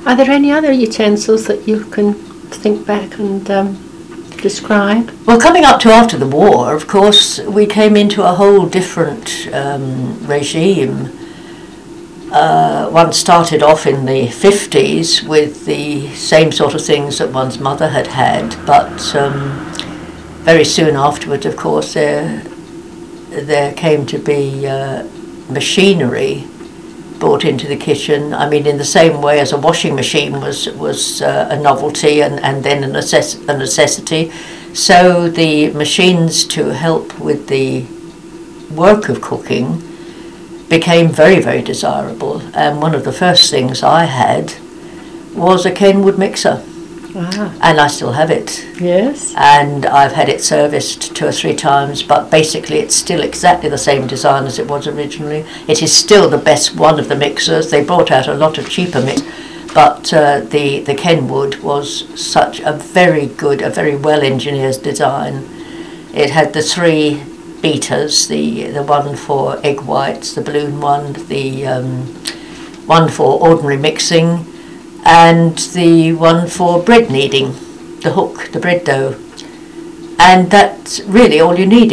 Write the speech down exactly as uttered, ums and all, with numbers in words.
Are there any other utensils that you can think back and um, describe? Well, coming up to after the war, of course, we came into a whole different um, regime. Uh, one started off in the fifties with the same sort of things that one's mother had had, but um, very soon afterwards, of course, there, there came to be uh, machinery brought into the kitchen. I mean, in the same way as a washing machine was was uh, a novelty and, and then a, necess- a necessity, so the machines to help with the work of cooking became very, very desirable. And one of the first things I had was a Kenwood mixer. Ah. And I still have it. Yes. And I've had it serviced two or three times, but basically it's still exactly the same design as it was originally. It is still the best one of the mixers. They brought out a lot of cheaper mix, but uh, the, the Kenwood was such a very good, a very well-engineered design. It had the three beaters, the, the one for egg whites, the balloon one, the um, one for ordinary mixing, and the one for bread kneading, the hook, the bread dough. And that's really all you needed.